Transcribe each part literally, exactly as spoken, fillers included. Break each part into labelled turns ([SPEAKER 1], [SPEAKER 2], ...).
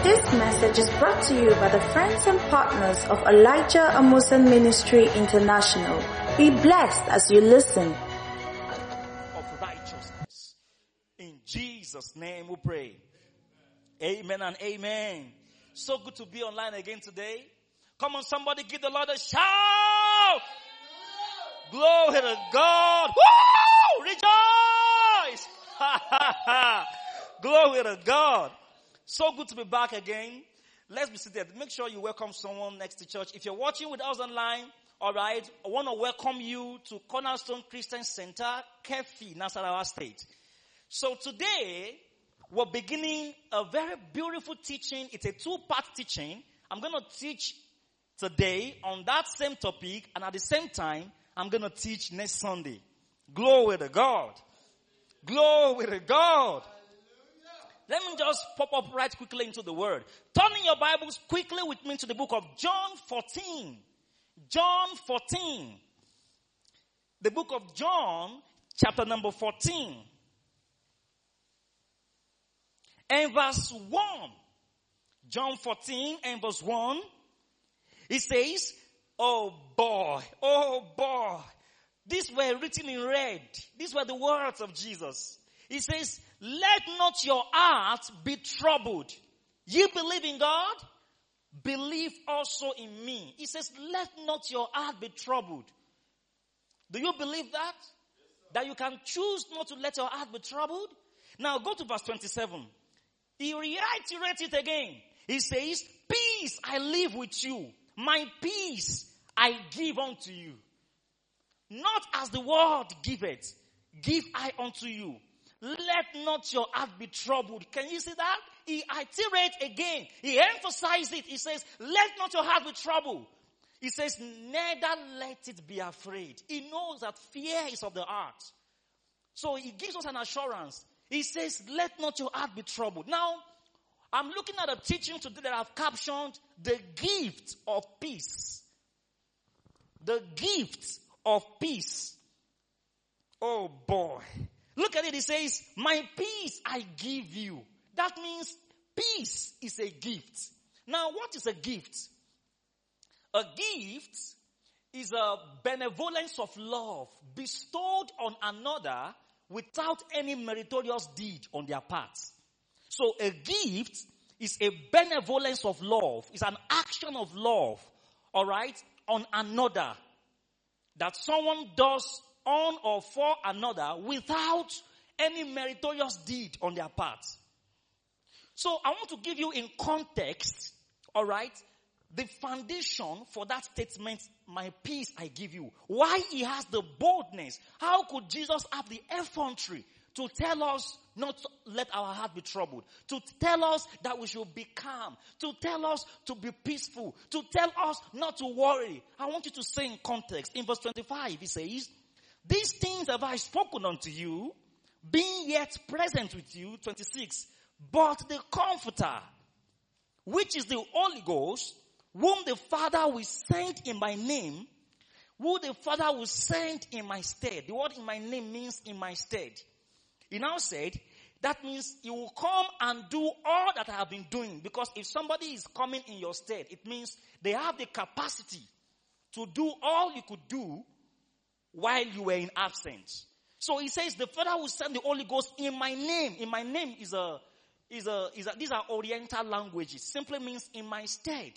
[SPEAKER 1] This message is brought to you by the friends and partners of Elijah Amusan Ministry International. Be blessed as you listen.
[SPEAKER 2] Of righteousness. In Jesus' name we pray. Amen and amen. So good to be online again today. Come on, somebody give the Lord a shout. Glory to God. Woo! Rejoice. Glory to God. So good to be back again. Let's be seated. Make sure you welcome someone next to church. If you're watching with us online, all right, I want to welcome you to Cornerstone Christian Center, Kefi, Nasarawa State. So today, we're beginning a very beautiful teaching. It's a two-part teaching. I'm going to teach today on that same topic, and at the same time, I'm going to teach next Sunday. Glory to God. Glory to God. Let me just pop up right quickly into the word. Turning your Bibles quickly with me to the book of John fourteen. John fourteen. The book of John, chapter number fourteen. And verse one. John fourteen and verse one. It says, oh boy, oh boy. These were written in red. These were the words of Jesus. He says, let not your heart be troubled. You believe in God? Believe also in me. He says, let not your heart be troubled. Do you believe that? Yes, that you can choose not to let your heart be troubled? Now go to verse twenty-seven. He reiterates it again. He says, peace I leave with you. My peace I give unto you. Not as the world giveth, give I unto you. Let not your heart be troubled. Can you see that? He iterates again. He emphasizes it. He says, let not your heart be troubled. He says, neither let it be afraid. He knows that fear is of the heart. So he gives us an assurance. He says, let not your heart be troubled. Now, I'm looking at a teaching today that I've captioned, the gift of peace. The gift of peace. Oh boy. Look at it. It says, my peace I give you. That means peace is a gift. Now, what is a gift? A gift is a benevolence of love bestowed on another without any meritorious deed on their part. So a gift is a benevolence of love. It's an action of love, all right, on another. That someone does on or for another without any meritorious deed on their part. So I want to give you in context, all right, the foundation for that statement, my peace I give you. Why he has the boldness. How could Jesus have the effrontery to tell us not to let our heart be troubled, to tell us that we should be calm, to tell us to be peaceful, to tell us not to worry. I want you to say in context. In verse twenty-five, he says, these things have I spoken unto you, being yet present with you, twenty-six, but the Comforter, which is the Holy Ghost, whom the Father will send in my name, who the Father will send in my stead. The word in my name means in my stead. He now said, that means he will come and do all that I have been doing. Because if somebody is coming in your stead, it means they have the capacity to do all you could do while you were in absence. So he says, the Father will send the Holy Ghost in my name. In my name is a, is a, is a, these are Oriental languages. Simply means in my stead.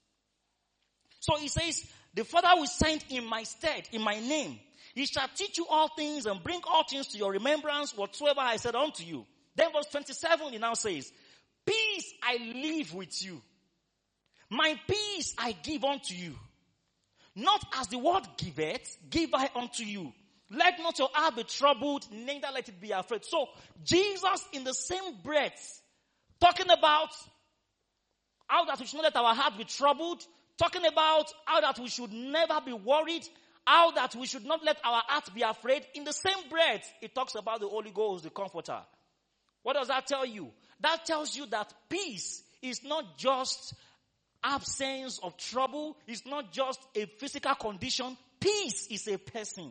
[SPEAKER 2] So he says, the Father will send in my stead, in my name. He shall teach you all things and bring all things to your remembrance, whatsoever I said unto you. Then verse twenty-seven, he now says, peace I leave with you. My peace I give unto you. Not as the world giveth, give I unto you. Let not your heart be troubled, neither let it be afraid. So, Jesus in the same breath, talking about how that we should not let our heart be troubled, talking about how that we should never be worried, how that we should not let our heart be afraid. In the same breath, it talks about the Holy Ghost, the Comforter. What does that tell you? That tells you that peace is not just absence of trouble. It's not just a physical condition. Peace is a person.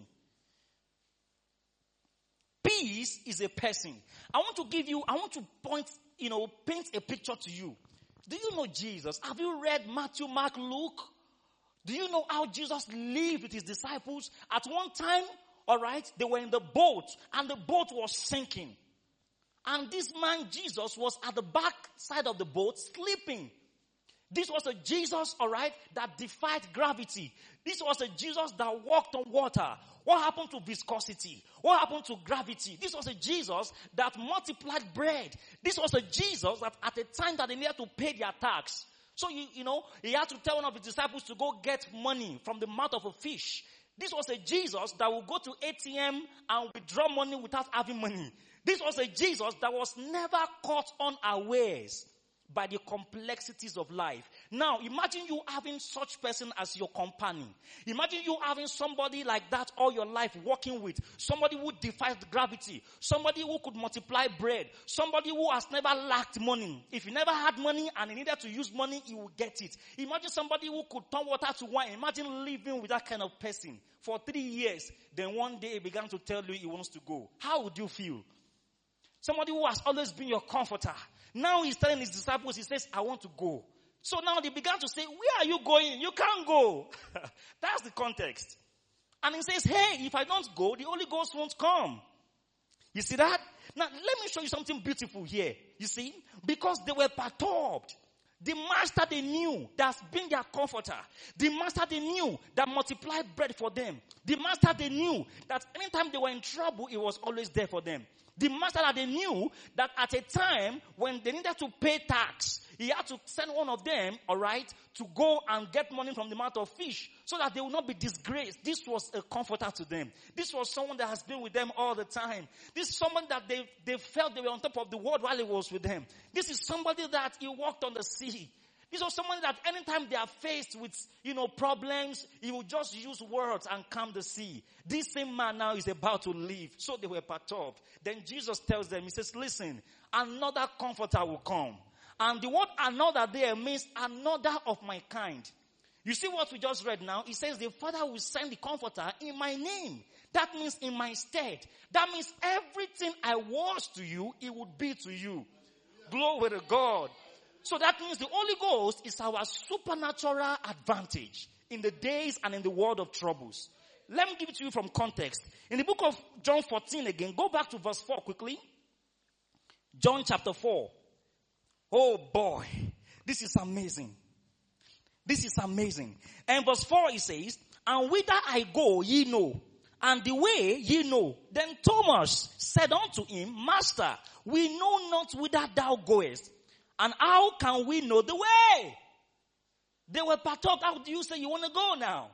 [SPEAKER 2] Peace is a person. I want to give you, I want to point, you know, paint a picture to you. Do you know Jesus? Have you read Matthew, Mark, Luke? Do you know how Jesus lived with his disciples? At one time, all right, they were in the boat and the boat was sinking. And this man, Jesus, was at the back side of the boat sleeping. This was a Jesus, all right, that defied gravity. This was a Jesus that walked on water. What happened to viscosity? What happened to gravity? This was a Jesus that multiplied bread. This was a Jesus that at a time that they needed to pay their tax. So, you, you know, he had to tell one of his disciples to go get money from the mouth of a fish. This was a Jesus that would go to A T M and withdraw money without having money. This was a Jesus that was never caught unawares by the complexities of life. Now, imagine you having such person as your companion. Imagine you having somebody like that all your life working with. Somebody who defies gravity. Somebody who could multiply bread. Somebody who has never lacked money. If he never had money and he needed to use money, he would get it. Imagine somebody who could turn water to wine. Imagine living with that kind of person for three years. Then one day he began to tell you he wants to go. How would you feel? Somebody who has always been your comforter. Now he's telling his disciples, he says, I want to go. So now they began to say, where are you going? You can't go. That's the context. And he says, hey, if I don't go, the Holy Ghost won't come. You see that? Now, let me show you something beautiful here. You see? Because they were perturbed. The master they knew that's been their comforter. The master they knew that multiplied bread for them. The master they knew that anytime they were in trouble, he was always there for them. The master that they knew that at a time when they needed to pay tax, he had to send one of them, all right, to go and get money from the mouth of fish so that they would not be disgraced. This was a comforter to them. This was someone that has been with them all the time. This is someone that they, they felt they were on top of the world while he was with them. This is somebody that he walked on the sea. This was someone that anytime they are faced with, you know, problems, he would just use words and calm the sea. This same man now is about to leave. So they were perturbed. Then Jesus tells them, he says, listen, another comforter will come. And the word another there means another of my kind. You see what we just read now? It says the Father will send the comforter in my name. That means in my stead. That means everything I was to you, it would be to you. Glory to God. So that means the Holy Ghost is our supernatural advantage in the days and in the world of troubles. Let me give it to you from context. In the book of John fourteen again, go back to verse four quickly. John chapter four. Oh boy, this is amazing. This is amazing. And verse four it says, and whither I go ye know, and the way ye know. Then Thomas said unto him, Master, we know not whither thou goest. And how can we know the way? They were perturbed. How do you say you want to go now?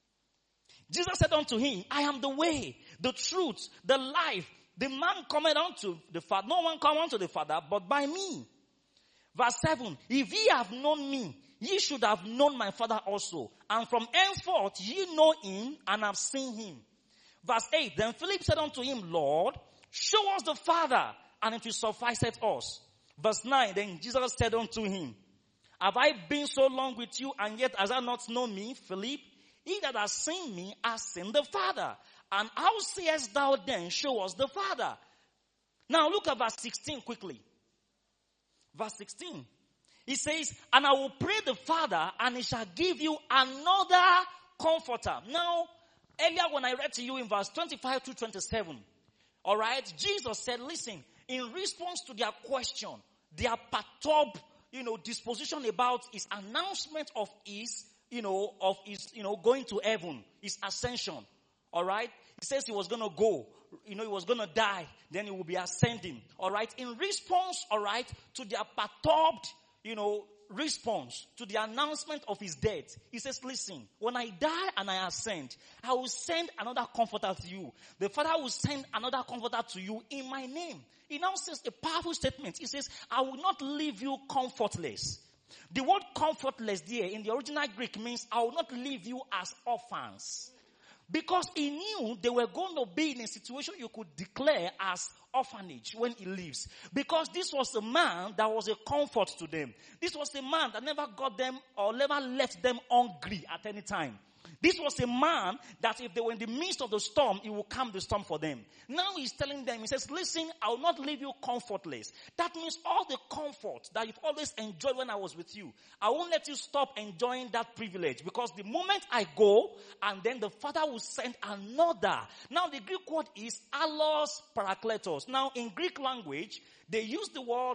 [SPEAKER 2] Jesus said unto him, I am the way, the truth, the life. The man cometh unto the Father. No one come unto the Father but by me. Verse seven. If ye have known me, ye should have known my Father also. And from henceforth ye know him and have seen him. Verse eight. Then Philip said unto him, Lord, show us the Father, and it will sufficeth us. Verse nine, then Jesus said unto him, have I been so long with you, and yet hast thou not known me, Philip? He that has seen me has seen the Father. And how sayest thou then, show us the Father? Now look at verse sixteen quickly. Verse sixteen. He says, and I will pray the Father, and he shall give you another comforter. Now, earlier when I read to you in verse twenty-five to twenty-seven, all right, Jesus said, listen, in response to their question, their perturbed, you know, disposition about his announcement of his, you know, of his, you know, going to heaven, his ascension. All right. He says he was going to go, you know, he was going to die. Then he will be ascending. All right. In response, all right, to their perturbed, you know, response to the announcement of his death, he says, listen, when I die and I ascend, I will send another comforter to you. The Father will send another comforter to you in my name. He now says a powerful statement. He says, I will not leave you comfortless. The word comfortless there in the original Greek means I will not leave you as orphans. Because he knew they were going to be in a situation you could declare as orphanage when he leaves. Because this was a man that was a comfort to them. This was a man that never got them or never left them hungry at any time. This was a man that if they were in the midst of the storm, he will calm the storm for them. Now he's telling them, he says, listen, I will not leave you comfortless. That means all the comfort that you've always enjoyed when I was with you, I won't let you stop enjoying that privilege, because the moment I go, and then the Father will send another. Now the Greek word is allos parakletos. Now in Greek language, they use the word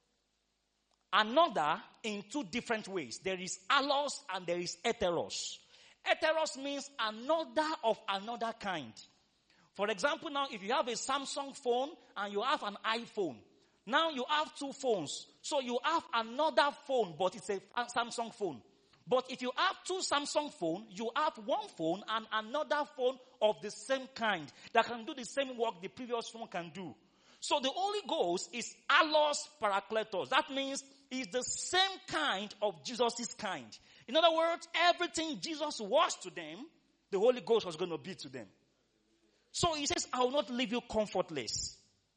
[SPEAKER 2] another in two different ways. There is allos and there is heteros. Heteros means another of another kind. For example, now if you have a Samsung phone and you have an iPhone, now you have two phones. So you have another phone, but it's a Samsung phone. But if you have two Samsung phones, you have one phone and another phone of the same kind that can do the same work the previous one can do. So the Holy Ghost is allos parakletos. That means it's the same kind of Jesus' kind. In other words, everything Jesus was to them, the Holy Ghost was going to be to them. So he says, I will not leave you comfortless.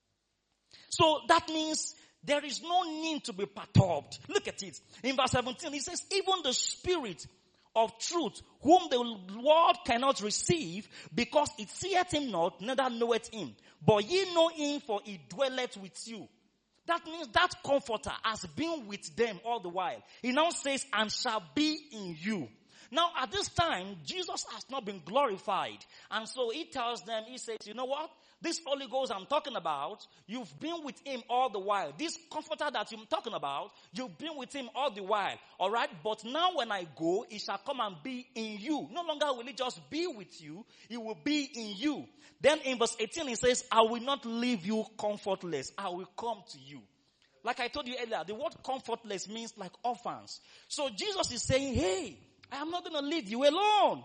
[SPEAKER 2] So that means there is no need to be perturbed. Look at it. In verse seventeen, he says, even the Spirit of truth, whom the world cannot receive, because it seeth him not, neither knoweth him. But ye know him, for he dwelleth with you. That means that comforter has been with them all the while. He now says, and shall be in you. Now at this time, Jesus has not been glorified. And so he tells them, he says, you know what? This Holy Ghost I'm talking about, you've been with him all the while. This comforter that I'm talking about, you've been with him all the while. Alright? But now when I go, he shall come and be in you. No longer will he just be with you, he will be in you. Then in verse eighteen, he says, I will not leave you comfortless. I will come to you. Like I told you earlier, the word comfortless means like orphans. So Jesus is saying, hey, I am not going to leave you alone.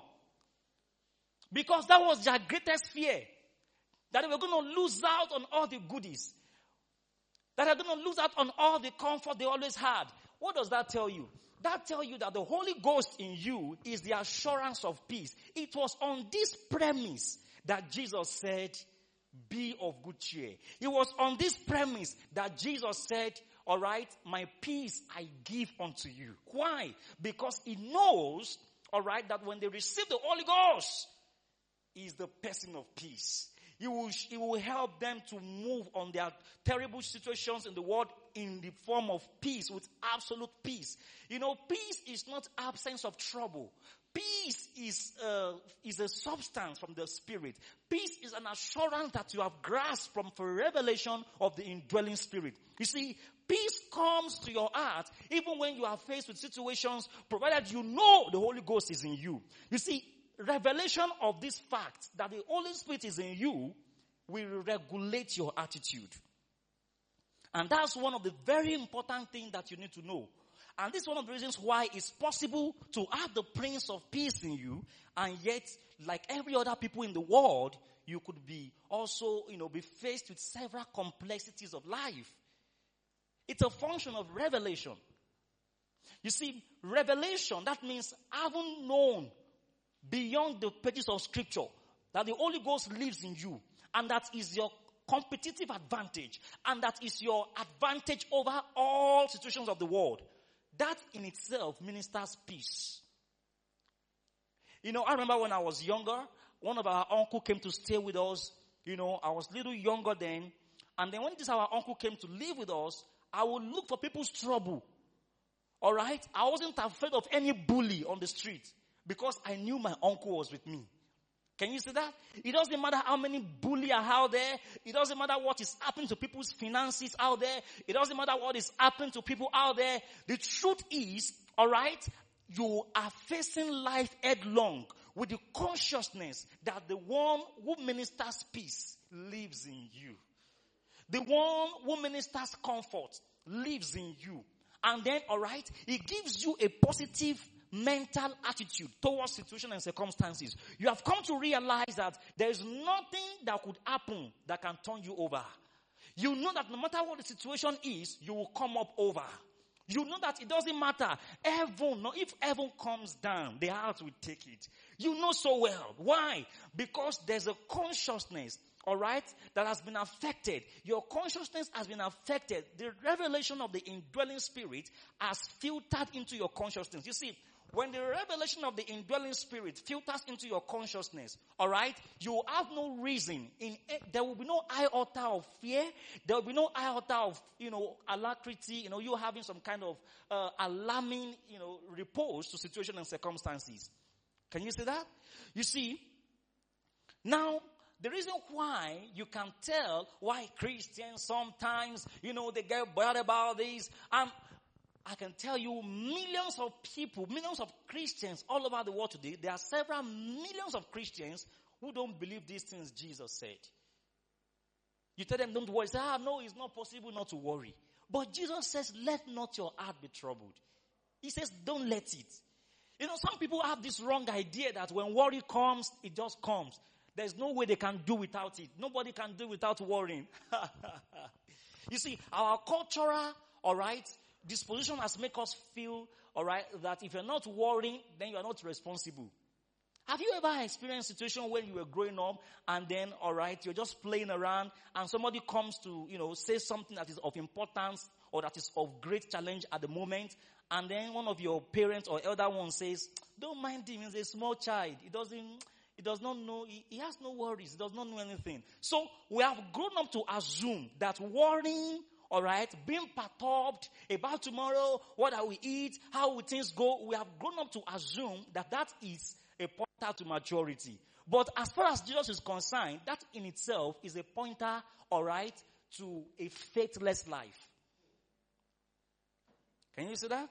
[SPEAKER 2] Because that was their greatest fear. That they were going to lose out on all the goodies. That they're going to lose out on all the comfort they always had. What does that tell you? That tells you that the Holy Ghost in you is the assurance of peace. It was on this premise that Jesus said, be of good cheer. It was on this premise that Jesus said, all right, my peace I give unto you. Why? Because he knows, all right, that when they receive the Holy Ghost, he is the person of peace. He will, he will help them to move on their terrible situations in the world in the form of peace, with absolute peace. You know, peace is not absence of trouble. Peace is, uh, is a substance from the Spirit. Peace is an assurance that you have grasped from the revelation of the indwelling Spirit. You see, peace comes to your heart even when you are faced with situations, provided you know the Holy Ghost is in you. You see, revelation of this fact that the Holy Spirit is in you will regulate your attitude. And that's one of the very important things that you need to know. And this is one of the reasons why it's possible to have the Prince of Peace in you, and yet, like every other people in the world, you could be also, you know, be faced with several complexities of life. It's a function of revelation. You see, revelation, that means having known beyond the pages of Scripture that the Holy Ghost lives in you, and that is your competitive advantage, and that is your advantage over all situations of the world. That in itself ministers peace. You know, I remember when I was younger, one of our uncle came to stay with us. You know, I was a little younger then. And then when this our uncle came to live with us, I would look for people's trouble. All right? I wasn't afraid of any bully on the street because I knew my uncle was with me. Can you see that? It doesn't matter how many bullies are out there. It doesn't matter what is happening to people's finances out there. It doesn't matter what is happening to people out there. The truth is, all right, you are facing life headlong with the consciousness that the one who ministers peace lives in you. The one who ministers comfort lives in you. And then, all right, it gives you a positive mental attitude towards situations and circumstances. You have come to realize that there is nothing that could happen that can turn you over. You know that no matter what the situation is, you will come up over. You know that it doesn't matter. Heaven, no, if heaven comes down, the heart will take it. You know so well. Why? Because there's a consciousness, all right, that has been affected. Your consciousness has been affected. The revelation of the indwelling Spirit has filtered into your consciousness. You see, when the revelation of the indwelling spirit filters into your consciousness, all right, you have no reason. In there will be no iota of fear. There will be no iota of, you know, alacrity. You know, you having some kind of uh, alarming, you know, repose to situation and circumstances. Can you see that? You see, now, the reason why you can tell why Christians sometimes, you know, they get bothered about this. Um, I can tell you millions of people, millions of Christians all over the world today, there are several millions of Christians who don't believe these things Jesus said. You tell them, don't worry. Say, ah, no, it's not possible not to worry. But Jesus says, let not your heart be troubled. He says, don't let it. You know, some people have this wrong idea that when worry comes, it just comes. There's no way they can do without it. Nobody can do without worrying. You see, our cultural, all right, disposition has made us feel, all right, that if you're not worrying, then you are not responsible. Have you ever experienced a situation when you were growing up and then, all right, you're just playing around and somebody comes to, you know, say something that is of importance or that is of great challenge at the moment, and then one of your parents or elder one says, don't mind him, he's a small child. He doesn't, he does not know, he, he has no worries, he does not know anything. So we have grown up to assume that worrying, all right, being perturbed about tomorrow, what I will eat, how will things go, we have grown up to assume that that is a pointer to maturity. But as far as Jesus is concerned, that in itself is a pointer, all right, to a faithless life. Can you see that?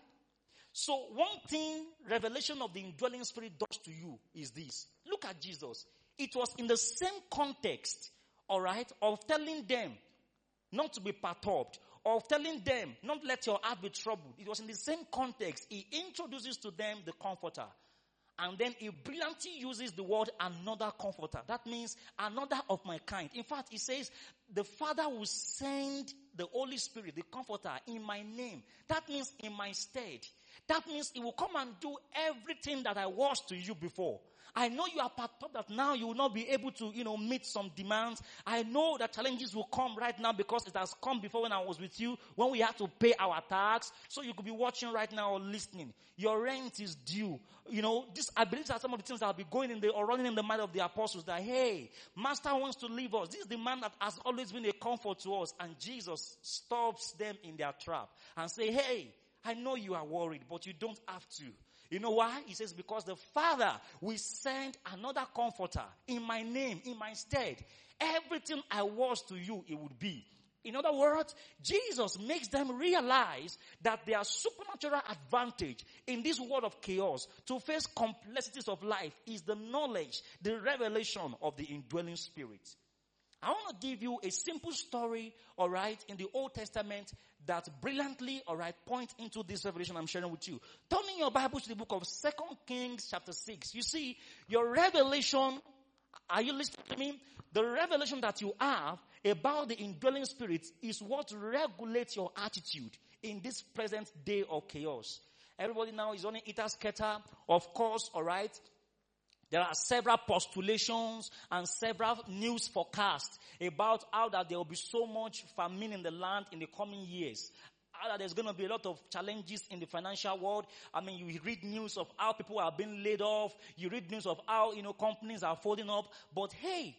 [SPEAKER 2] So one thing revelation of the indwelling spirit does to you is this. Look at Jesus. It was in the same context, all right, of telling them not to be perturbed, of telling them, not let your heart be troubled. It was in the same context. He introduces to them the comforter. And then he brilliantly uses the word another comforter. That means another of my kind. In fact, he says, the Father will send the Holy Spirit, the comforter, in my name. That means in my stead. That means he will come and do everything that I was to you before. I know you are perturbed that now you will not be able to, you know, meet some demands. I know that challenges will come right now because it has come before when I was with you, when we had to pay our tax. So you could be watching right now or listening. Your rent is due. You know, this, I believe that some of the things that will be going in the, or running in the mind of the apostles that, hey, Master wants to leave us. This is the man that has always been a comfort to us. And Jesus stops them in their trap and say, hey, I know you are worried, but you don't have to. You know why? He says, because the Father will send another comforter in my name, in my stead. Everything I was to you, it would be. In other words, Jesus makes them realize that their supernatural advantage in this world of chaos to face complexities of life is the knowledge, the revelation of the indwelling spirit. I want to give you a simple story, all right, in the Old Testament that brilliantly, all right, point into this revelation I'm sharing with you. Turning your Bible to the book of Second Kings chapter six. You see, your revelation, are you listening to me? The revelation that you have about the indwelling spirit is what regulates your attitude in this present day of chaos. Everybody now is on an eater scatter, of course, all right. There are several postulations and several news forecasts about how that there will be so much famine in the land in the coming years. How that there's going to be a lot of challenges in the financial world. I mean, you read news of how people are being laid off. You read news of how, you know, companies are folding up. But hey,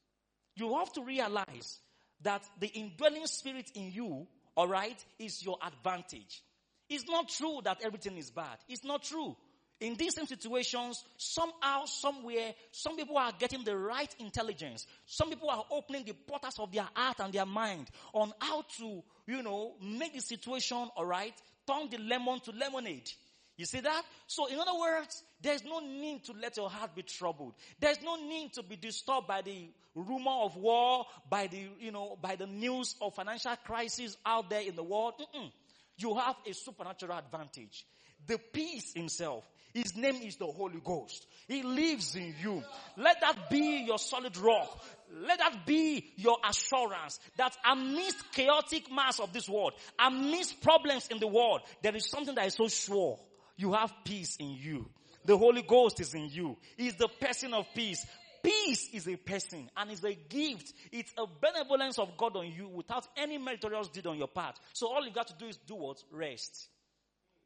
[SPEAKER 2] you have to realize that the indwelling spirit in you, all right, is your advantage. It's not true that everything is bad. It's not true. In these same situations, somehow, somewhere, some people are getting the right intelligence. Some people are opening the portals of their heart and their mind on how to, you know, make the situation, all right, turn the lemon to lemonade. You see that? So in other words, there's no need to let your heart be troubled. There's no need to be disturbed by the rumor of war, by the, you know, by the news of financial crisis out there in the world. Mm-mm. You have a supernatural advantage. The peace himself. His name is the Holy Ghost. He lives in you. Let that be your solid rock. Let that be your assurance that amidst chaotic mass of this world, amidst problems in the world, there is something that is so sure. You have peace in you. The Holy Ghost is in you. He is the person of peace. Peace is a person and is a gift. It's a benevolence of God on you without any meritorious deed on your part. So all you got to do is do what? Rest.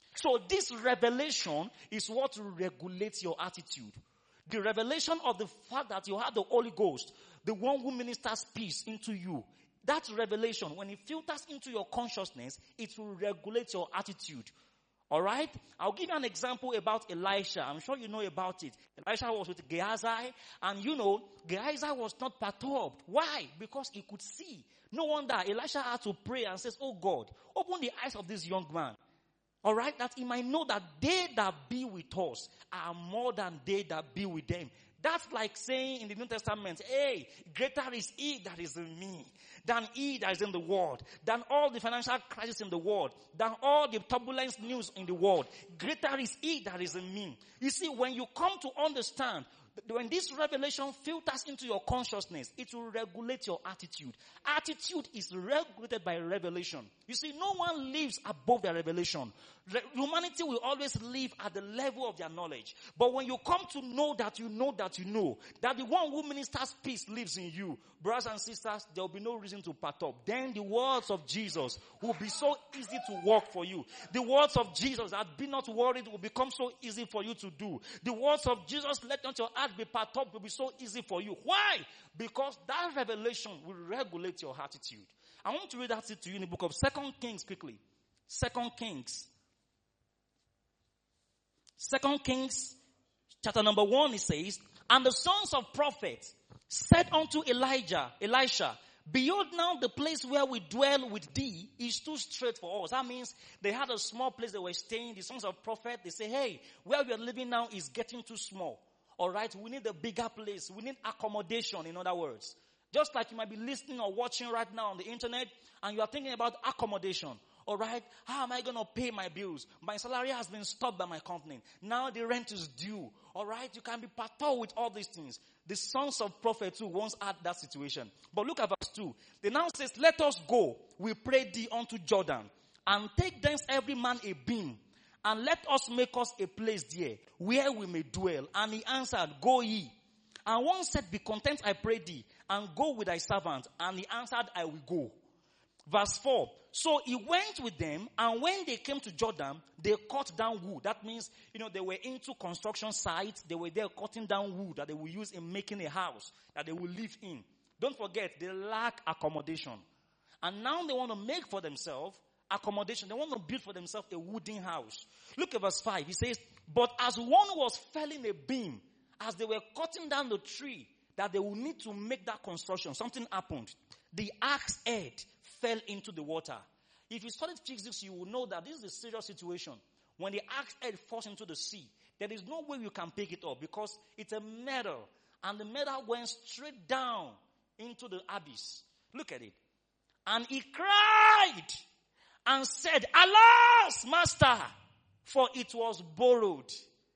[SPEAKER 2] So this revelation is what regulates your attitude. The revelation of the fact that you have the Holy Ghost, the one who ministers peace into you. That revelation, when it filters into your consciousness, it will regulate your attitude. Alright? I'll give you an example about Elisha. I'm sure you know about it. Elisha was with Gehazi, and you know, Gehazi was not perturbed. Why? Because he could see. No wonder Elisha had to pray and says, oh God, open the eyes of this young man. Alright? That he might know that they that be with us are more than they that be with them. That's like saying in the New Testament, hey, greater is he that is in me than he that is in the world, than all the financial crisis in the world, than all the turbulence news in the world. Greater is he that is in me. You see, when you come to understand, when this revelation filters into your consciousness, it will regulate your attitude. Attitude is regulated by revelation. You see, no one lives above their revelation. Re- humanity will always live at the level of their knowledge. But when you come to know that you know that you know, that the one who ministers peace lives in you, brothers and sisters, there will be no reason to perturb. Then the words of Jesus will be so easy to work for you. The words of Jesus that be not worried will become so easy for you to do. The words of Jesus, let not your heart be perturbed, will be so easy for you. Why? Because that revelation will regulate your attitude. I want to read that to you in the book of Second Kings quickly. Second Kings. Second Kings, chapter number one, it says, and the sons of prophets said unto Elijah, Elisha, behold now the place where we dwell with thee is too straight for us. That means they had a small place they were staying. The sons of prophet, they say, hey, where we are living now is getting too small. All right, we need a bigger place. We need accommodation, in other words. Just like you might be listening or watching right now on the internet and you are thinking about accommodation. All right, how am I going to pay my bills? My salary has been stopped by my company. Now the rent is due. All right, you can be perturbed with all these things. The sons of prophet too once had that situation. But look at verse two. They now says, let us go, we pray thee unto Jordan, and take thence every man a beam, and let us make us a place there, where we may dwell. And he answered, go ye. And one said, be content, I pray thee, and go with thy servant. And he answered, I will go. Verse four. So he went with them, and when they came to Jordan, they cut down wood. That means, you know, they were into construction sites. They were there cutting down wood that they will use in making a house that they will live in. Don't forget, they lack accommodation. And now they want to make for themselves accommodation. They want to build for themselves a wooden house. Look at verse five. He says, but as one was felling a beam, as they were cutting down the tree that they will need to make that construction, something happened. The axe head fell into the water. If you studied physics, you will know that this is a serious situation. When the axe head falls into the sea, there is no way you can pick it up because it's a metal. And the metal went straight down into the abyss. Look at it. And he cried and said, alas, master, for it was borrowed.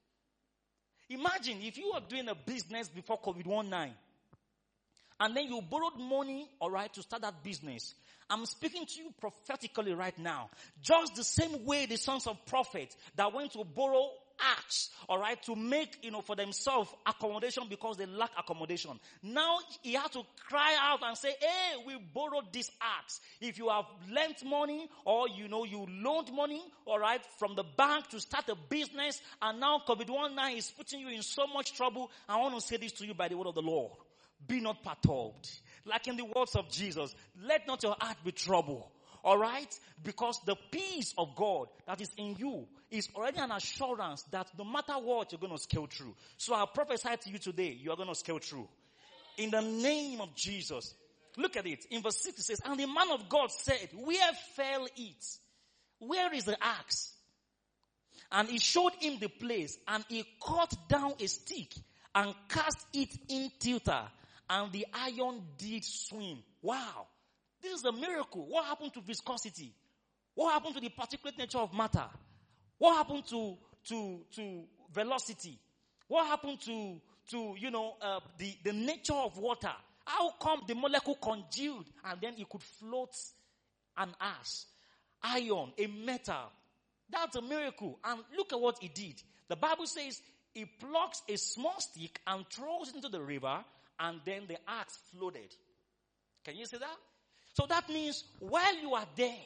[SPEAKER 2] Imagine if you were doing a business before COVID nineteen, and then you borrowed money, all right, to start that business. I'm speaking to you prophetically right now. Just the same way the sons of prophets that went to borrow axe, all right, to make, you know, for themselves accommodation because they lack accommodation. Now he had to cry out and say, hey, we borrowed this axe. If you have lent money or, you know, you loaned money, all right, from the bank to start a business, and now COVID nineteen is putting you in so much trouble, I want to say this to you by the word of the Lord. Be not perturbed. Like in the words of Jesus, let not your heart be troubled. All right? Because the peace of God that is in you is already an assurance that no matter what, you're going to scale through. So I prophesy to you today, you are going to scale through. In the name of Jesus. Look at it. In verse six it says, and the man of God said, where fell it? Where is the axe? And he showed him the place, and he cut down a stick and cast it in thither. And the iron did swim. Wow. This is a miracle. What happened to viscosity? What happened to the particulate nature of matter? What happened to, to, to velocity? What happened to, to you know, uh, the, the nature of water? How come the molecule congealed and then it could float an ash, iron, a metal? That's a miracle. And look at what he did. The Bible says he plucks a small stick and throws it into the river, and then the axe floated. Can you see that? So that means while you are there,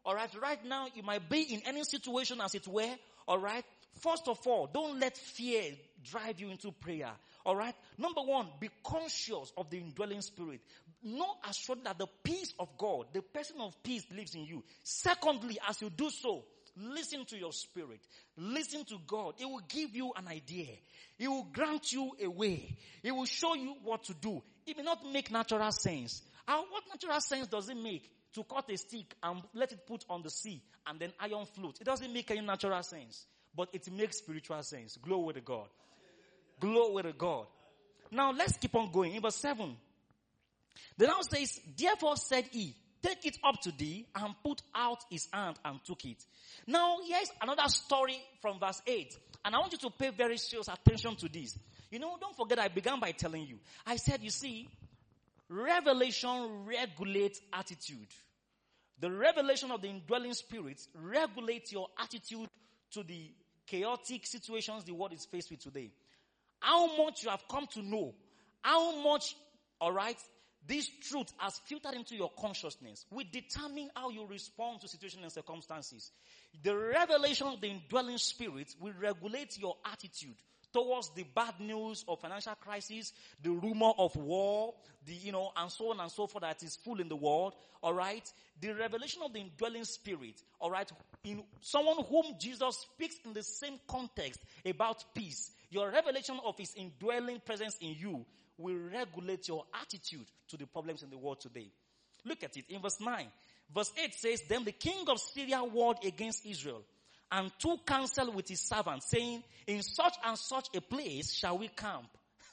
[SPEAKER 2] Alright, right now you might be in any situation as it were. Alright, first of all, don't let fear drive you into prayer. Alright, number one, be conscious of the indwelling spirit. Know assured that the peace of God, the person of peace lives in you. Secondly, as you do so, listen to your spirit. Listen to God. It will give you an idea. It will grant you a way. It will show you what to do. It may not make natural sense. And what natural sense does it make? To cut a stick and let it put on the sea and then iron float. It doesn't make any natural sense. But it makes spiritual sense. Glory to God. Glory to God. Now let's keep on going. In verse seven. The now says, therefore said he, take it up to thee, and put out his hand and took it. Now here's another story from verse eight. And I want you to pay very serious attention to this. You know, don't forget I began by telling you. I said, you see, revelation regulates attitude. The revelation of the indwelling spirit regulates your attitude to the chaotic situations the world is faced with today. How much you have come to know, how much, alright, this truth has filtered into your consciousness will determine how you respond to situations and circumstances. The revelation of the indwelling spirit will regulate your attitude towards the bad news of financial crisis, the rumor of war, the, you know, and so on and so forth that is full in the world. All right. The revelation of the indwelling spirit. All right. In someone whom Jesus speaks in the same context about peace. Your revelation of his indwelling presence in you will regulate your attitude to the problems in the world today. Look at it in verse nine. Verse eight says, then the king of Syria warred against Israel and took counsel with his servants, saying, in such and such a place shall we camp.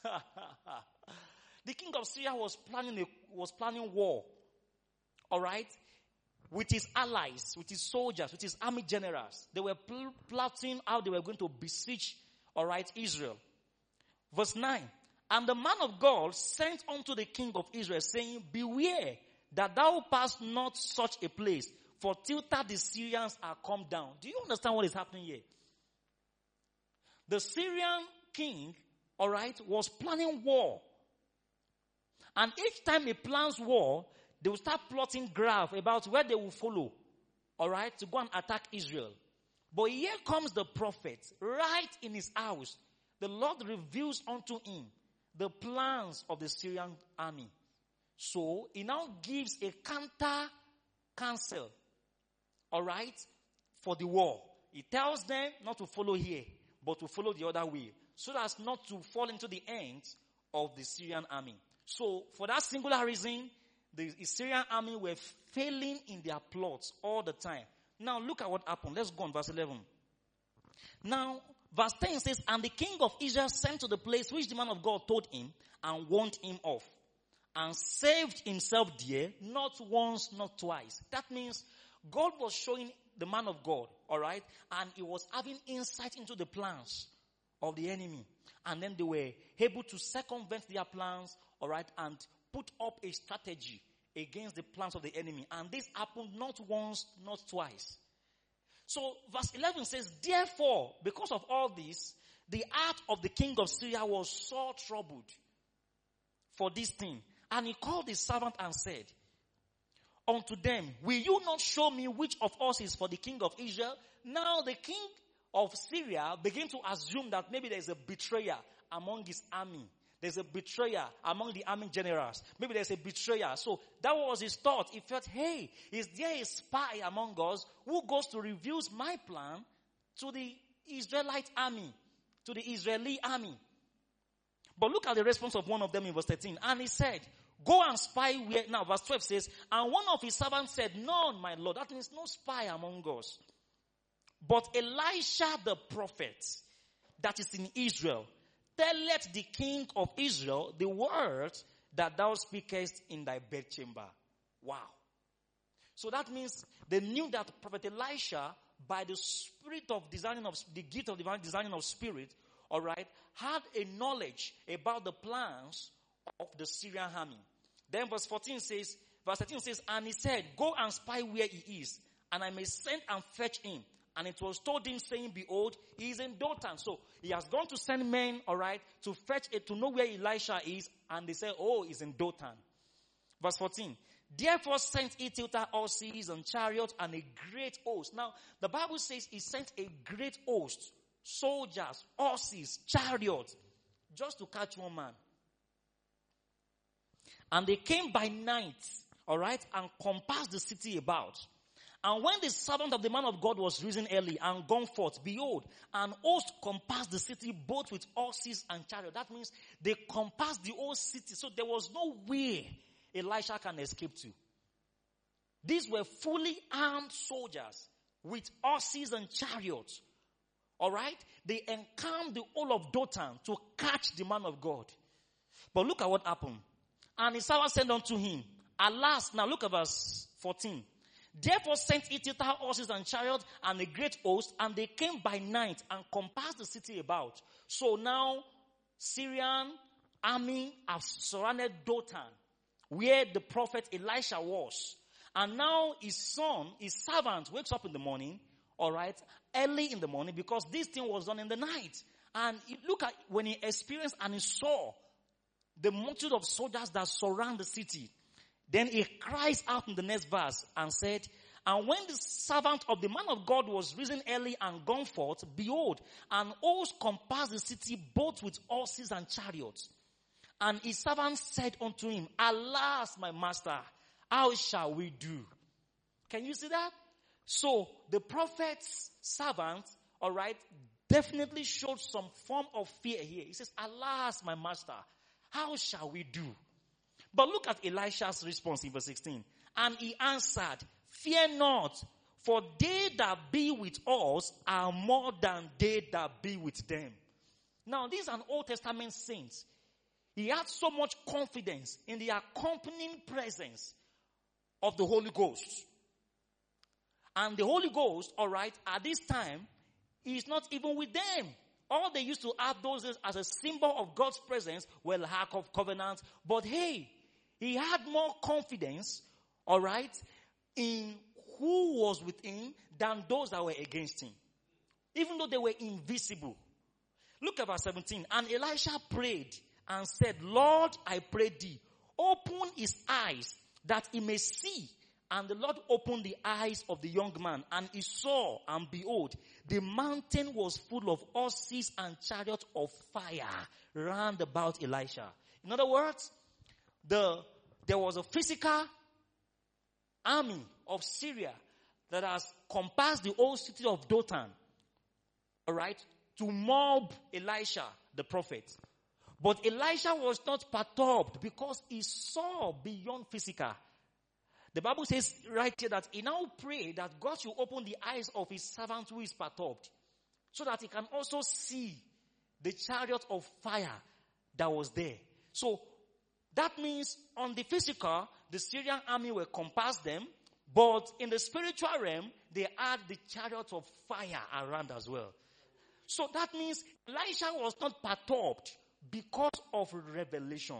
[SPEAKER 2] The king of Syria was planning a, was planning war. All right? With his allies, with his soldiers, with his army generals. They were pl- plotting how they were going to besiege, all right, Israel. Verse nine. And the man of God sent unto the king of Israel, saying, beware that thou pass not such a place, for till that the Syrians are come down. Do you understand what is happening here? The Syrian king, all right, was planning war. And each time he plans war, they will start plotting graph about where they will follow, all right, to go and attack Israel. But here comes the prophet, right in his house. The Lord reveals unto him the plans of the Syrian army. So he now gives a counter counsel, all right, for the war. He tells them not to follow here, but to follow the other way, so as not to fall into the hands of the Syrian army. So for that singular reason, the Syrian army were failing in their plots all the time. Now look at what happened. Let's go on verse eleven. Now, verse ten says, and the king of Israel sent to the place which the man of God told him and warned him of, and saved himself there, not once, not twice. That means God was showing the man of God, all right, and he was having insight into the plans of the enemy. And then they were able to circumvent their plans, all right, and put up a strategy against the plans of the enemy. And this happened not once, not twice. So verse eleven says, therefore, because of all this, the heart of the king of Syria was sore troubled for this thing. And he called his servant and said unto them, will you not show me which of us is for the king of Israel? Now the king of Syria began to assume that maybe there's a betrayer among his army. There's a betrayer among the army generals. Maybe there's a betrayer. So that was his thought. He felt, hey, is there a spy among us who goes to reveal my plan to the Israelite army, to the Israeli army? But look at the response of one of them in verse thirteen. And he said, go and spy where, now verse twelve says, and one of his servants said, none, my Lord. That means no spy among us. But Elisha the prophet that is in Israel, telleth the king of Israel the words that thou speakest in thy bedchamber. Wow. So that means they knew that Prophet Elisha, by the spirit of discerning of, the gift of divine discerning of spirit, all right, had a knowledge about the plans of the Syrian army. Then verse fourteen says, verse thirteen says, and he said, go and spy where he is, and I may send and fetch him. And it was told him, saying, behold, he is in Dothan. So he has gone to send men, all right, to fetch it, to know where Elisha is. And they say, oh, he's in Dothan. Verse fourteen. Therefore sent he thither horses and chariots and a great host. Now, the Bible says he sent a great host, soldiers, horses, chariots, just to catch one man. And they came by night, all right, and compassed the city about. And when the servant of the man of God was risen early and gone forth, behold, an host compassed the city both with horses and chariots. That means they compassed the whole city. So there was no way Elisha can escape to. These were fully armed soldiers with horses and chariots. All right? They encamped the whole of Dothan to catch the man of God. But look at what happened. And his servant said unto him, alas, now look at verse fourteen. Therefore sent he thither horses and chariots and a great host, and they came by night and compassed the city about. So now Syrian army have surrounded Dothan, where the prophet Elisha was. And now his son, his servant, wakes up in the morning, all right, early in the morning, because this thing was done in the night. And he, look at when he experienced and he saw the multitude of soldiers that surround the city. Then he cries out in the next verse and said, and when the servant of the man of God was risen early and gone forth, behold, an host compassed the city both with horses and chariots. And his servant said unto him, alas, my master, how shall we do? Can you see that? So the prophet's servant, all right, definitely showed some form of fear here. He says, alas, my master, how shall we do? But look at Elisha's response in verse sixteen. And he answered, fear not, for they that be with us are more than they that be with them. Now, these are Old Testament saints. He had so much confidence in the accompanying presence of the Holy Ghost. And the Holy Ghost, all right, at this time, is not even with them. All they used to have those days as a symbol of God's presence were the Ark of Covenant. But hey, he had more confidence, all right, in who was with him than those that were against him. Even though they were invisible. Look at verse seventeen. And Elisha prayed and said, Lord, I pray thee, open his eyes that he may see. And the Lord opened the eyes of the young man, and he saw, and behold, the mountain was full of horses and chariots of fire round about Elisha. In other words, the there was a physical army of Syria that has compassed the whole city of Dothan, all right, to mob Elisha, the prophet. But Elisha was not perturbed because he saw beyond physical. The Bible says right here that he now prayed that God should open the eyes of his servant who is perturbed, so that he can also see the chariot of fire that was there. So that means on the physical, the Syrian army will compass them, but in the spiritual realm, they had the chariot of fire around as well. So that means Elisha was not perturbed because of revelation.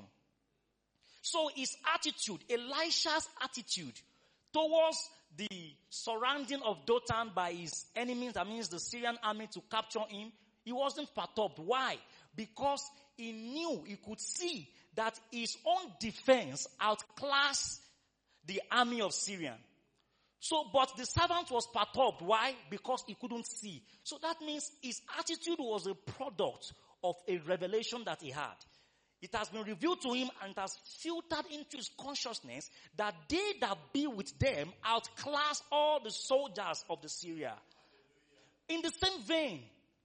[SPEAKER 2] So his attitude, Elisha's attitude towards the surrounding of Dothan by his enemies, that means the Syrian army to capture him, he wasn't perturbed. Why? Because he knew, he could see that his own defense outclassed the army of Syria. So, but the servant was perturbed. Why? Because he couldn't see. So that means his attitude was a product of a revelation that he had. It has been revealed to him and it has filtered into his consciousness that they that be with them outclass all the soldiers of the Syria. In the same vein,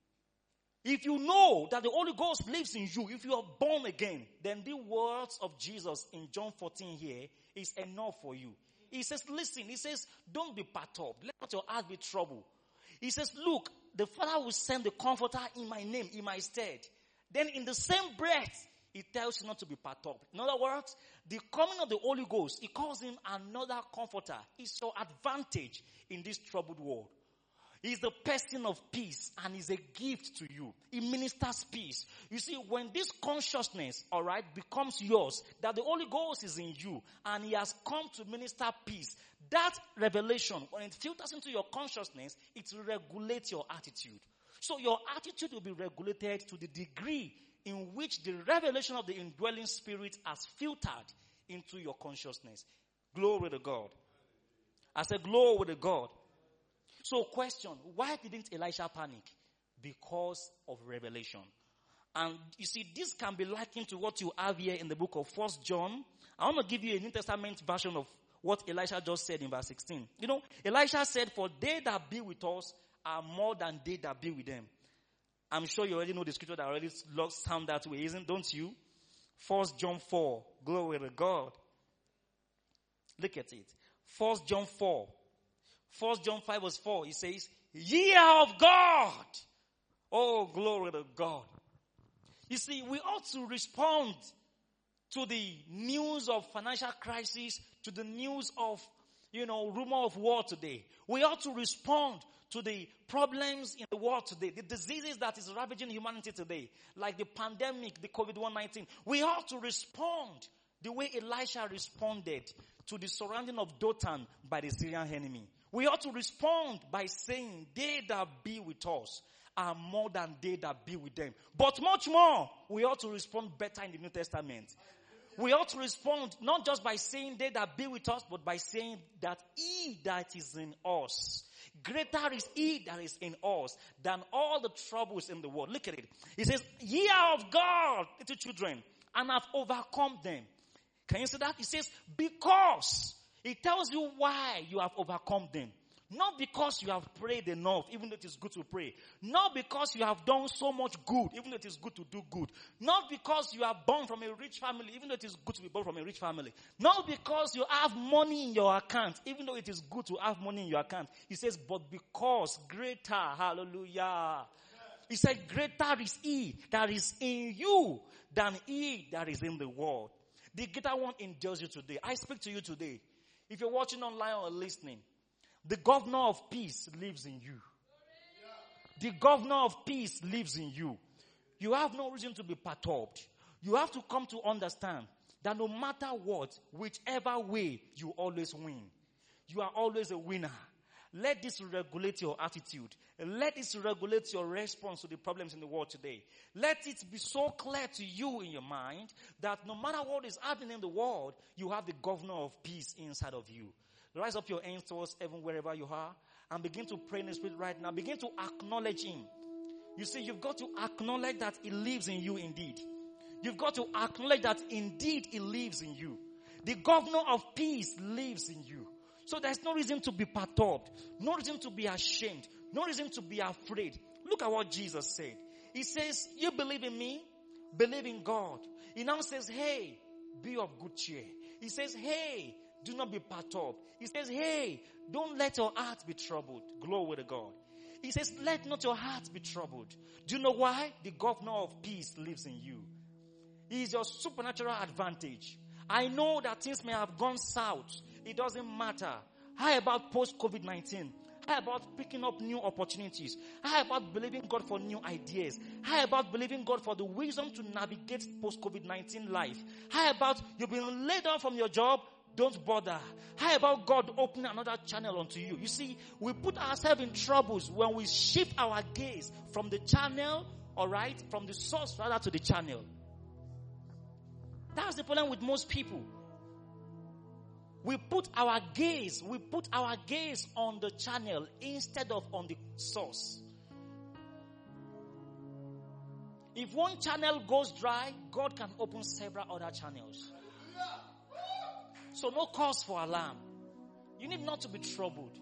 [SPEAKER 2] if you know that the Holy Ghost lives in you, if you are born again, then the words of Jesus in John fourteen here is enough for you. He says, listen, he says, don't be perturbed. Let not your heart be troubled. He says, look, the Father will send the Comforter in my name, in my stead. Then in the same breath, he tells you not to be perturbed. In other words, the coming of the Holy Ghost, he calls him another Comforter. It's your advantage in this troubled world. He's the person of peace and is a gift to you. He ministers peace. You see, when this consciousness, all right, becomes yours, that the Holy Ghost is in you and he has come to minister peace, that revelation, when it filters into your consciousness, it will regulate your attitude. So your attitude will be regulated to the degree in which the revelation of the indwelling spirit has filtered into your consciousness. Glory to God. I said, glory to God. So question, why didn't Elisha panic? Because of revelation. And you see, this can be likened to what you have here in the book of First John. I want to give you a New Testament version of what Elisha just said in verse sixteen. You know, Elisha said, for they that be with us are more than they that be with them. I'm sure you already know the scripture that already sound that way, isn't, don't you? First John four, glory to God. Look at it. First John four. First John five verse four, it says, ye are of God. Oh, glory to God. You see, we ought to respond to the news of financial crisis, to the news of, you know, rumor of war today. We ought to respond to the problems in the world today, the diseases that is ravaging humanity today, like the pandemic, the COVID nineteen. We ought to respond the way Elisha responded to the surrounding of Dothan by the Syrian enemy. We ought to respond by saying, they that be with us are more than they that be with them. But much more, we ought to respond better in the New Testament. We ought to respond not just by saying they that be with us, but by saying that he that is in us, greater is he that is in us than all the troubles in the world. Look at it. He says, ye are of God, little children, and have overcome them. Can you see that? He says, because. It tells you why you have overcome them. Not because you have prayed enough, even though it is good to pray. Not because you have done so much good, even though it is good to do good. Not because you are born from a rich family, even though it is good to be born from a rich family. Not because you have money in your account, even though it is good to have money in your account. He says, but because greater, hallelujah. He said, greater is he that is in you than he that is in the world. The greater one endures you today. I speak to you today. If you're watching online or listening, the governor of peace lives in you. The governor of peace lives in you. You have no reason to be perturbed. You have to come to understand that no matter what, whichever way, you always win. You are always a winner. Let this regulate your attitude. Let this regulate your response to the problems in the world today. Let it be so clear to you in your mind that no matter what is happening in the world, you have the governor of peace inside of you. Rise up your hands towards heaven wherever you are and begin to pray in the Spirit right now. Begin to acknowledge him. You see, you've got to acknowledge that he lives in you indeed. You've got to acknowledge that indeed he lives in you. The governor of peace lives in you. So there's no reason to be perturbed. No reason to be ashamed. No reason to be afraid. Look at what Jesus said. He says, you believe in me? Believe in God. He now says, hey, be of good cheer. He says, hey, do not be perturbed. He says, hey, don't let your heart be troubled. Glory to God. He says, let not your heart be troubled. Do you know why? The governor of peace lives in you. He is your supernatural advantage. I know that things may have gone south. It doesn't matter. How about post-COVID nineteen? How about picking up new opportunities? How about believing God for new ideas? How about believing God for the wisdom to navigate post-COVID nineteen life? How about you've been laid off from your job? Don't bother. How about God opening another channel onto you? You see, we put ourselves in troubles when we shift our gaze from the channel, all right, from the source rather to the channel. That's the problem with most people. We put our gaze, we put our gaze on the channel instead of on the source. If one channel goes dry, God can open several other channels. So no cause for alarm. You need not to be troubled.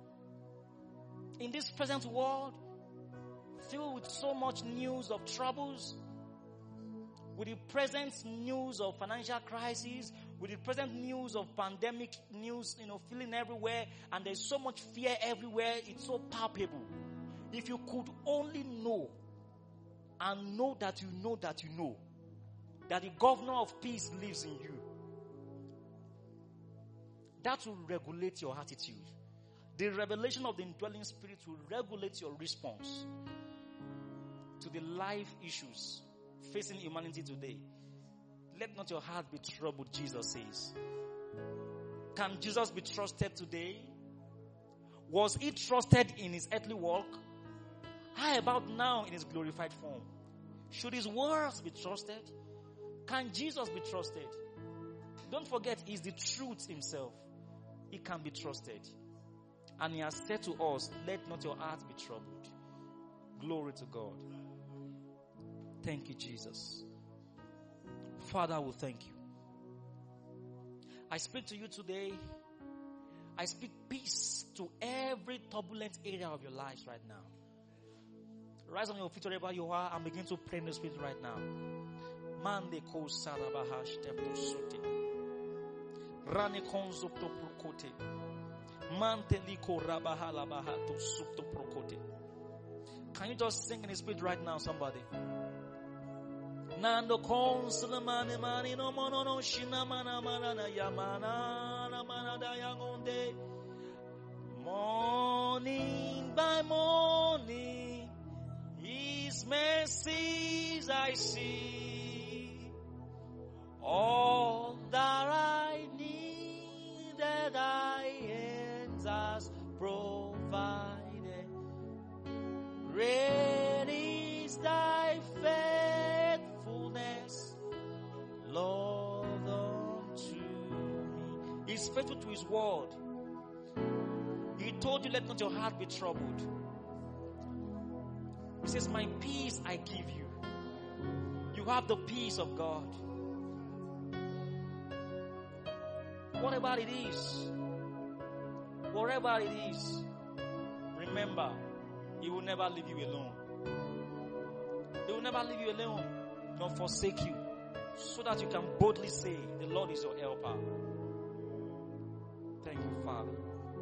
[SPEAKER 2] In this present world, filled with so much news of troubles, with the present news of financial crisis, with the present news of pandemic news, you know, feeling everywhere, and there's so much fear everywhere, it's so palpable. If you could only know, and know that you know that you know, that the governor of peace lives in you, that will regulate your attitude. The revelation of the indwelling spirit will regulate your response to the life issues facing humanity today. Let not your heart be troubled, Jesus says. Can Jesus be trusted today? Was he trusted in his earthly walk? How about now in his glorified form? Should his words be trusted? Can Jesus be trusted? Don't forget, He's the truth Himself. He can be trusted. And He has said to us, let not your heart be troubled. Glory to God. Thank you, Jesus. Father, we thank you. I speak to you today. I speak peace to every turbulent area of your lives right now. Rise on your feet wherever you are and begin to pray in the Spirit right now. Mande ko sarabahash tepto sote. Rane konzopto prokote. Mante liko rabahala bahato supto prokote. Can you just sing in the Spirit right now, somebody? Nando konsulamane mani no mono no shinamana mana yamana na mana dayangonde. Morning by morning, His mercies I see. All that I needed, Thy hands has provided. Great is Thy faithfulness, Lord, unto me. He's faithful to His word. He told you, let not your heart be troubled. He says, my peace I give you. You have the peace of God. Whatever it is, whatever it is, remember, He will never leave you alone. He will never leave you alone, nor forsake you, so that you can boldly say, the Lord is your helper. Thank you, Father.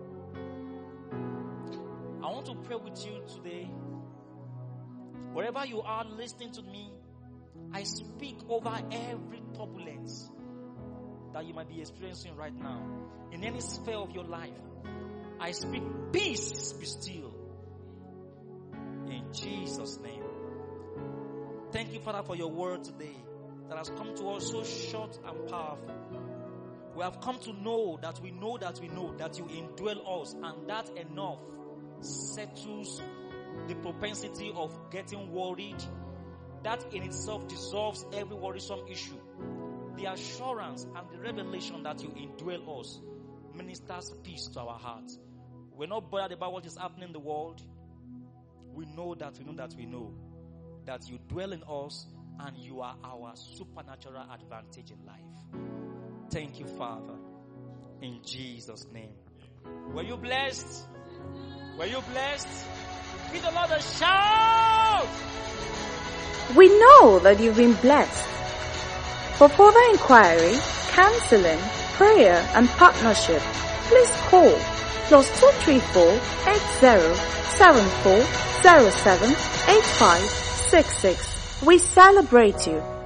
[SPEAKER 2] I want to pray with you today. Wherever you are listening to me, I speak over every turbulence that you might be experiencing right now. In any sphere of your life, I speak peace, be still. In Jesus' name. Thank you, Father, for your word today that has come to us so short and powerful. We have come to know that we know that we know that you indwell us, and that enough settles the propensity of getting worried. That in itself dissolves every worrisome issue. The assurance and the revelation that you indwell us ministers peace to our hearts. We're not bothered about what is happening in the world. We know that we know that we know that you dwell in us and you are our supernatural advantage in life. Thank you, Father. In Jesus' name. Were you blessed? Were you blessed? Give the Lord a shout!
[SPEAKER 1] We know that you've been blessed. For further inquiry, counseling, prayer, and partnership, please call plus two three four eight zero seven four zero seven eight five six six. We celebrate you.